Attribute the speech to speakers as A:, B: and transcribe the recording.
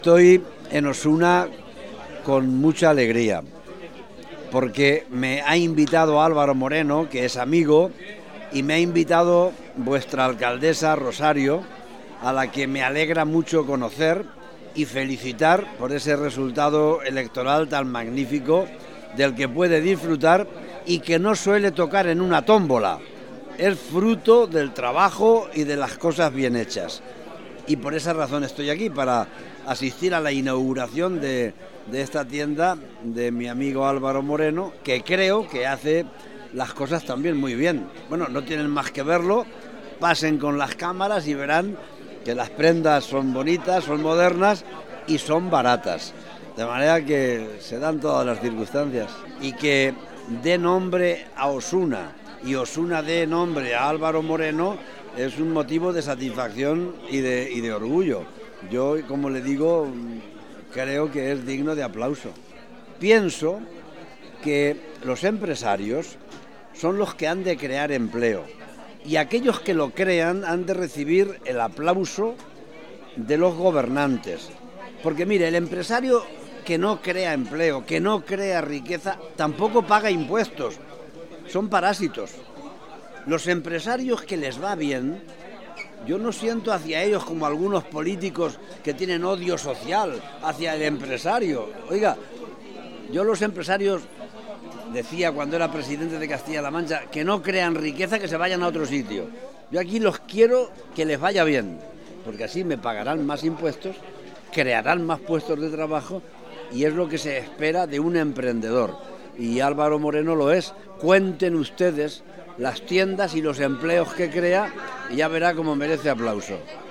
A: Estoy en Osuna con mucha alegría, porque me ha invitado Álvaro Moreno, que es amigo, y me ha invitado vuestra alcaldesa Rosario, a la que me alegra mucho conocer y felicitar por ese resultado electoral tan magnífico del que puede disfrutar y que no suele tocar en una tómbola. Es fruto del trabajo y de las cosas bien hechas. Y por esa razón estoy aquí, para asistir a la inauguración de esta tienda de mi amigo Álvaro Moreno, que creo que hace las cosas también muy bien. Bueno, no tienen más que verlo, pasen con las cámaras y verán que las prendas son bonitas, son modernas y son baratas. De manera que se dan todas las circunstancias. Y que dé nombre a Osuna y Osuna dé nombre a Álvaro Moreno es un motivo de satisfacción y de orgullo. Yo, como le digo, creo que es digno de aplauso. Pienso que los empresarios son los que han de crear empleo y aquellos que lo crean han de recibir el aplauso de los gobernantes. Porque mire, el empresario que no crea empleo, que no crea riqueza, tampoco paga impuestos. Son parásitos. Los empresarios que les va bien, yo no siento hacia ellos como algunos políticos que tienen odio social hacia el empresario. Oiga, yo los empresarios, decía cuando era presidente de Castilla-La Mancha, que no crean riqueza, que se vayan a otro sitio. Yo aquí los quiero que les vaya bien, porque así me pagarán más impuestos, crearán más puestos de trabajo y es lo que se espera de un emprendedor. Y Álvaro Moreno lo es. Cuenten ustedes las tiendas y los empleos que crea y ya verá cómo merece aplauso.